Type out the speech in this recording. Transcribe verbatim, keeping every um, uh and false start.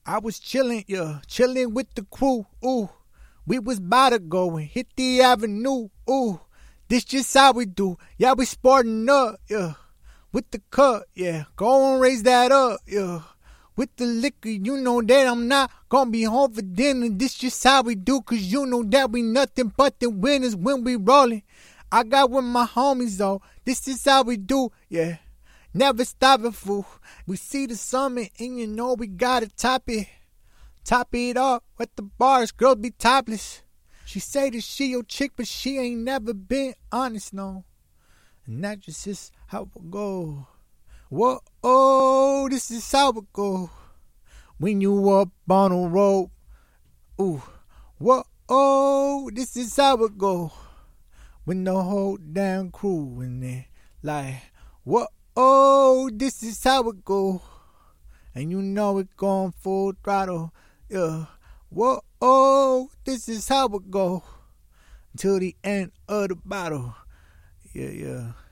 I was chillin', yeah, chillin' with the crew, ooh. We was bout to go and hit the avenue, ooh. This just how we do, yeah, we sportin' up, yeah. With the cup, yeah, go and raise that up, yeah. With the liquor, you know that I'm not gonna be home for dinner. This just how we do, cause you know that we nothing but the winners when we rollin'. I got with my homies though, this is how we do, yeah. Never stopping, fool. We see the summit and you know we gotta top it. Top it up with the bars, girls be topless. She say that she your chick, but she ain't never been honest, no. And that just is how it go. Whoa, oh, this is how it go. When you up on a road, ooh. Whoa, oh, this is how it go. When the whole damn crew in there, like, whoa, oh, this is how it go. And you know it going full throttle, yeah. Whoa, oh, this is how it go. Till the end of the battle, yeah, yeah.